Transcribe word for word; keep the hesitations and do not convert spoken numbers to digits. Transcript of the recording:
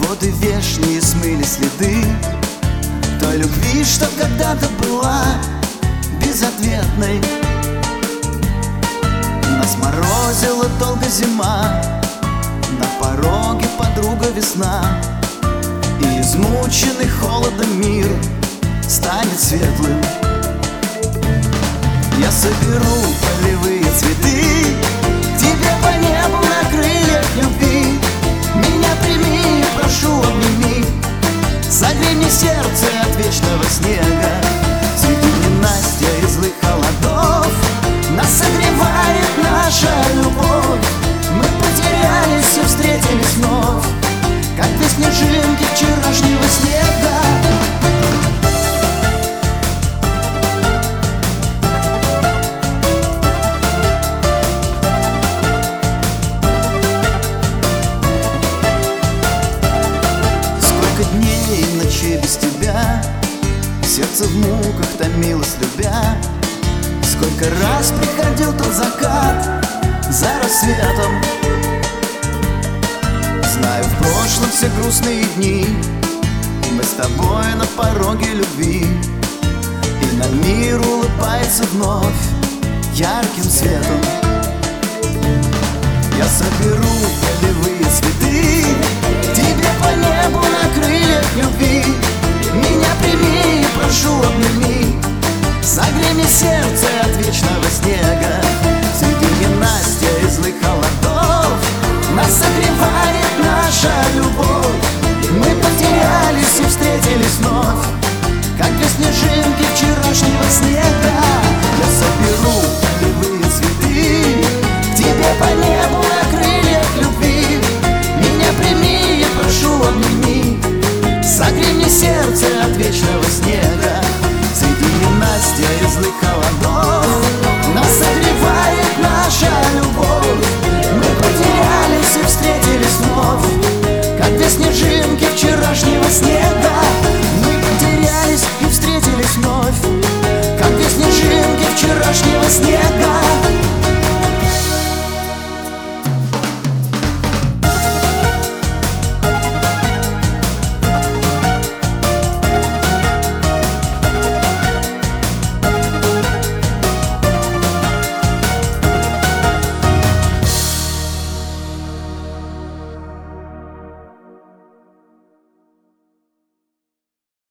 Годы вешние смыли следы той любви, что когда-то была безответной. Нас морозила долго зима, на пороге подруга весна, и измученный холодом мир станет светлым. Я соберу полевые цветы, к тебе по небу на крыльях любви. Меня прими, прошу, обними, согрей мне сердце от вечного снега. Среди ненастья и злых холодов нас согревает наша любовь. Мы потерялись и встретились вновь, как две снежинки вчерашнего снега. Дней и ночей без тебя, сердце в муках томилось, любя. Сколько раз приходил тот закат за рассветом. Знаю, в прошлом все грустные дни мы с тобой на пороге любви, и на мир улыбается вновь ярким светом. Я соберу полевые цветы, тебе по небу на крыльях любви. Меня прими, прошу, обними, согрей мне сердце от вечного снега. Среди ненастья и злых холодов нас согревает наша любовь. Мы потерялись и встретились вновь, как две снежинки вчерашнего снега. Я соберу полевые цветы, тебе по небу на крыльях любви. Меня прими, я прошу, обними, согрей мне сердце от вечного снега. Среди ненастья и злых холодов нас согревает наша любовь. Мы потерялись и встретились вновь, как две снежинки вчерашнего снега.